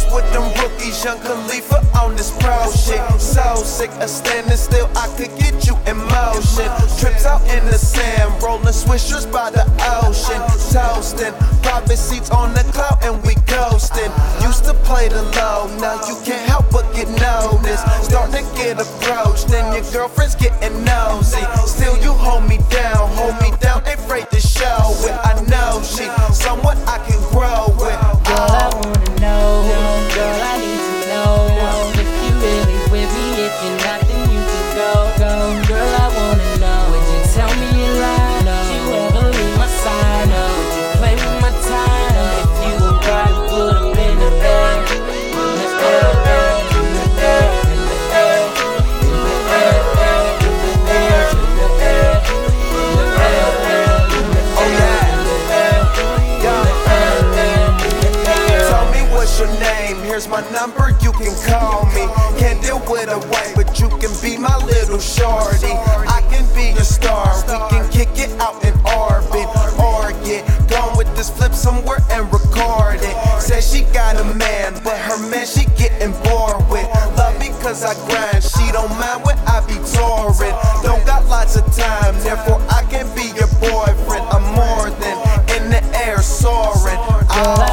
with them rookies, young Khalifa on this pro shit. So sick of standing still, I could get you in motion. Trips out in the sand, rolling swishers by the ocean. Toasting, private seats on the cloud and we coasting. Used to play the low, now you can't help but get noticed. Starting to get approached, then your girlfriend's getting nosy. Still you hold me down, ain't afraid to show it. I know she someone I can grow with. Girl, I wanna know, girl, I need to know if you really with me. If you're not, then you can go. Girl, I wanna know, would you tell me you lie? Would you ever leave my side? Would you play with my time? If you would try to put them in the air, in the air, in the air, in the air, in the air, in the air, in the air, in the air, in the air. Oh yeah, tell me what's your name, here's my number, you can call me. Can't deal with a wife, but you can be my little shorty. I can be your star, we can kick it out in orbit. Or get gone with this flip somewhere and record it. Says she got a man, but her man she getting bored with. Love me cause I grind, she don't mind when I be touring. Don't got lots of time, therefore I can be your boyfriend. I'm more than in the air soaring. Girl,